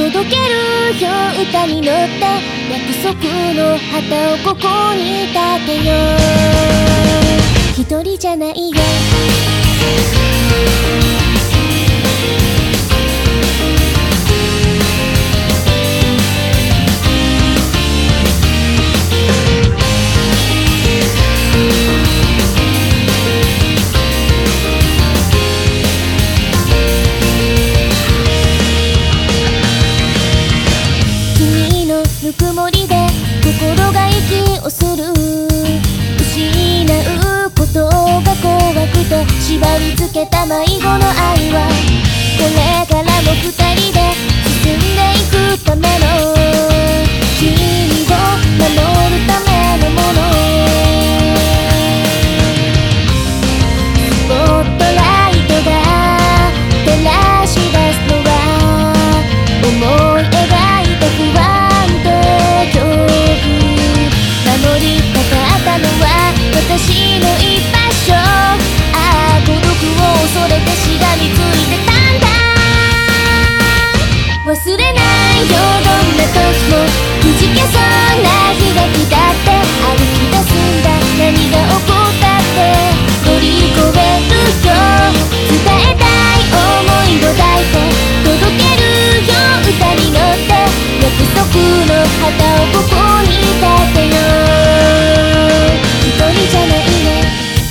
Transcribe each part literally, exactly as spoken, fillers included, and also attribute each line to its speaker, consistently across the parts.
Speaker 1: 届けるよ歌に乗って約束の旗をここに立てよう。一人じゃないよ。ぬくもりで心が息をする。失うことが怖くて縛り付けた迷子の愛はこれからも二人で進んでいくための君を守るためのもの。スポットライトが照らし出すのは思い描いた不安私の居場所。ああ孤独を恐れてしがみついてたんだ。忘れないよどんな時もくじけそうな日が来たって歩き出すんだ。何が起こったって乗り越えるよ。伝えたい想いを抱いて届けるよ歌に乗って約束の旗をここに立てよう。一人じゃないね。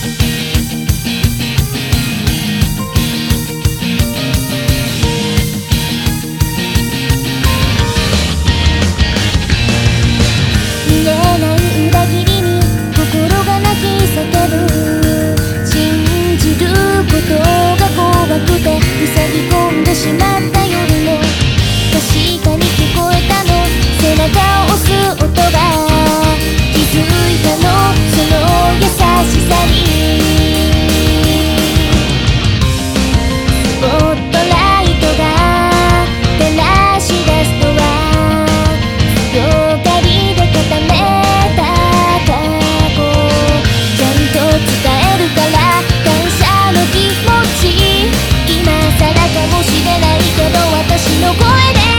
Speaker 1: 見えない裏切りに心が泣き叫ぶ。信じることが怖くて塞ぎ込んでしまった夜も確かに聞こえたの。背中を押す音が気づいたのその優しさに。スポットライトが照らし出すのは強がりで固めた過去。ちゃんと伝えるから感謝の気持ち。今更かもしれないけど私の声で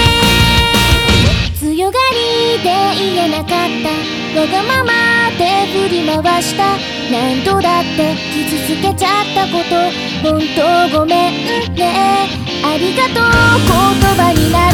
Speaker 1: 強がりで言えなかったわがままで振り回した。何度だって傷つけちゃったこと本当ごめんね。ありがとう言葉にな